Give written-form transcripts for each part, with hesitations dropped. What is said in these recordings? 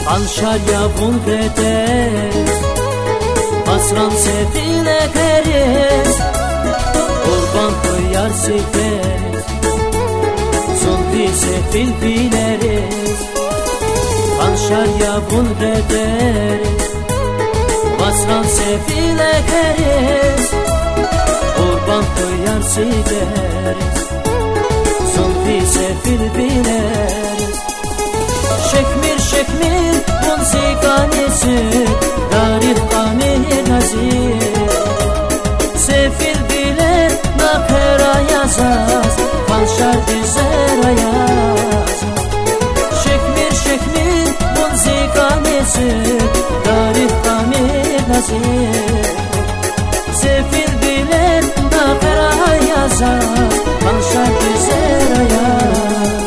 Anşarya vulgedes Asran sefile keres Kurban koyar sikes Zonti sefil bileres Anşarya vulgedes Asran sefile keres Kurban koyar sikes Zonti sefil bileres Şekmir şekmir bun zikanesi Darif kamil nazir Sefil bile nakera yazaz Kanşar dizer ayaz Şekmir şekmir bun zikanesi Darif kamil nazir Sefil bile nakera yazaz Kanşar dizer ayaz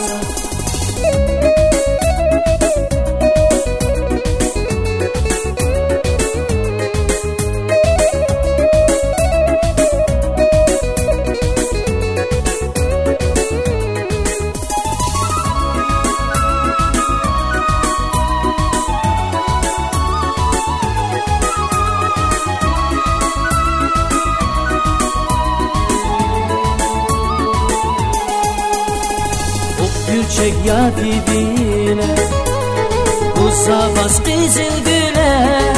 Gülçek ya dibine Uzavaz kızıl güle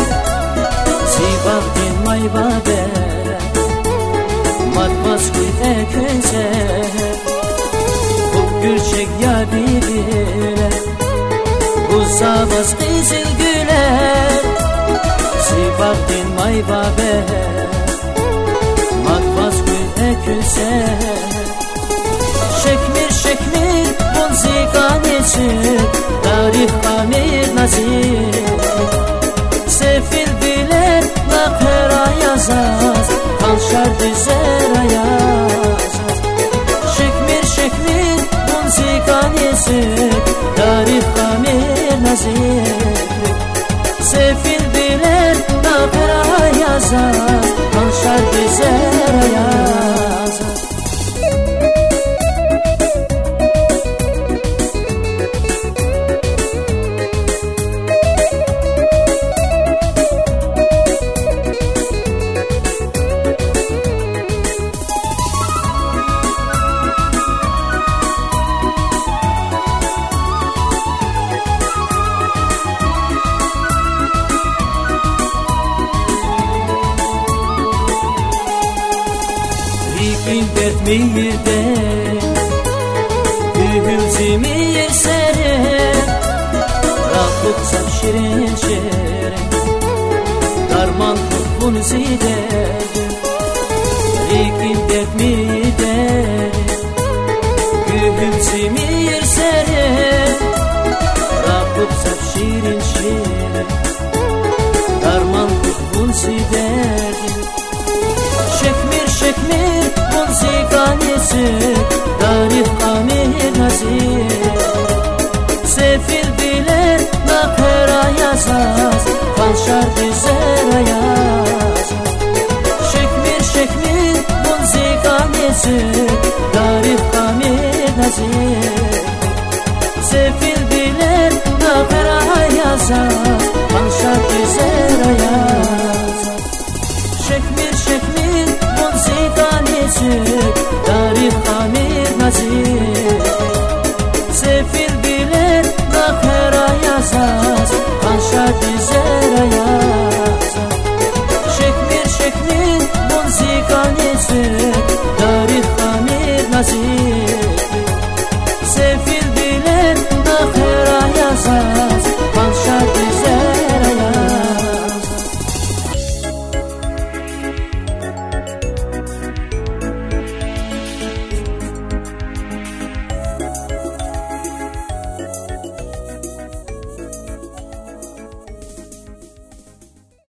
Sivak din mayva bere Matmaz kuy ekönse Gülçek ya dibine Uzavaz kızıl güle Sivak din mayva bere Matmaz kuy ekönse Şekmir şekmir bun zikanesi Darif kamil nazir Sefil bile nakera yazaz Kanşar dizer ayaz Şekmir şekmir bun zikanesi Darif kamil nazir Sefil bile nakera yazaz Kanşar dizer ayaz Rikin dert miyirde Ühülzi miyir sere Rabbuk sap şirin şirin Darman kutbun zide Rikin dert miyirde Ühülzi miyir sere Rabbuk sap şirin şirin Darman kutbun zide Şekmir şekmir bun zikanesi Darif kamil nazir Sefil bile nakera yazaz Kanşar dizer ayaz Şekmir şekmir bun zikanesi Darif kamil nazir Sefil bile nakera yazaz Kanşar dizer ayaz Şekmir şekmir bun zikanesi Darif kamil nazir